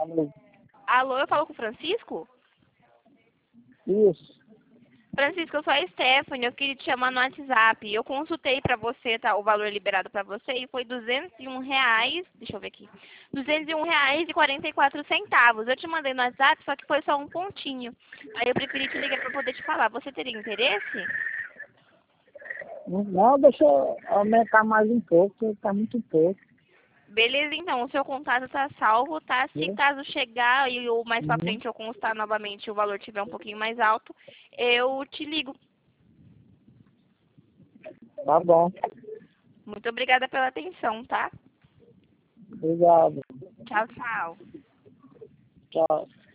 Alô. Alô, eu falo com o Francisco? Isso. Francisco, eu sou a Stephanie, eu queria te chamar no WhatsApp. Eu consultei pra você, tá, o valor liberado pra você e foi R$ 201, deixa eu ver aqui, R$ 201,44. Eu te mandei no WhatsApp, só que foi só um pontinho. Aí eu preferi te ligar pra poder te falar. Você teria interesse? Não, deixa eu aumentar mais um pouco, tá muito pouco. Beleza, então, o seu contato tá salvo, tá? Se Viu? caso chegar e ou mais pra Uhum. frente eu constar novamente o valor tiver um pouquinho mais alto, eu te ligo. Tá bom. Muito obrigada pela atenção, tá? Obrigado. Tchau, tchau. Tchau.